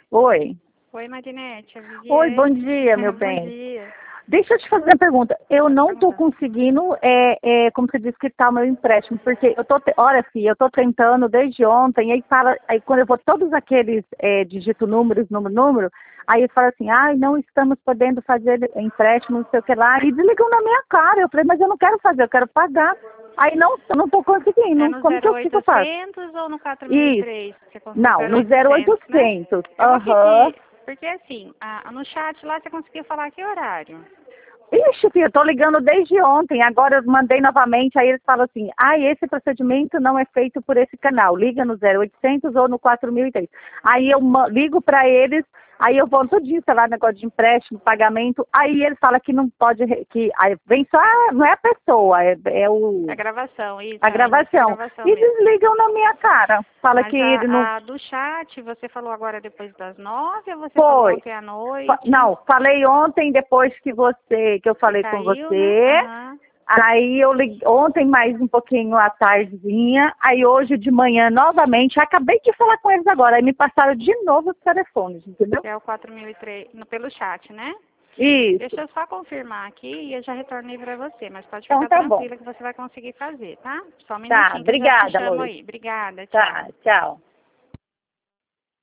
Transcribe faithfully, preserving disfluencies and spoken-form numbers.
Oi. Oi, Marinete. Oi, bom dia, meu bem. Bom dia. Deixa eu te fazer uma pergunta. Eu não estou conseguindo, é, é, como você disse, quitar o meu empréstimo, porque eu tô, te... olha, filha, eu estou tentando desde ontem, aí fala, aí quando eu vou todos aqueles, é, digito números, número, número, aí fala assim, ai, não estamos podendo fazer empréstimo, não sei o que lá, e desligam na minha cara. Eu falei, mas eu não quero fazer, eu quero pagar. Aí não, eu não estou conseguindo. É no Como que eu, que que eu faço? zero oitocentos ou no quatro mil e três? Isso. Você conseguiu Não, no zero oitocentos, né? oitocentos. Eu vou Aham. pedir, porque assim, a- no chat lá você conseguiu falar que horário? Ixi, filha, eu tô ligando desde ontem, agora eu mandei novamente, aí eles falam assim, ah, esse procedimento não é feito por esse canal, liga no zero oitocentos ou no quatro mil e três. Aí eu ligo para eles, aí eu vou todo dia, sei lá, negócio de empréstimo, pagamento, aí eles falam que não pode, que aí vem só, não é a pessoa, é, é o... A gravação, isso. A A gravação. gravação E mesmo. desligam na minha cara. Fala Mas que ele não... a, a do chat, você falou agora depois das nove ou você Foi. falou ontem à Fa- noite? Não, falei ontem, depois que você, que eu Que falei com caiu, né? você. Aham. Aí eu liguei ontem mais um pouquinho à tardezinha, aí hoje de manhã novamente, acabei de falar com eles agora, aí me passaram de novo os telefones, entendeu? Que é o quatro mil e três, no- pelo chat, né? Isso. Deixa eu só confirmar aqui e eu já retornei para você, mas pode Então ficar tá bom. tranquila que você vai conseguir fazer, tá? Só um Tá, minutinho que eu já te obrigada, chamo Lourdes. aí. Obrigada, tchau. Tá, tchau.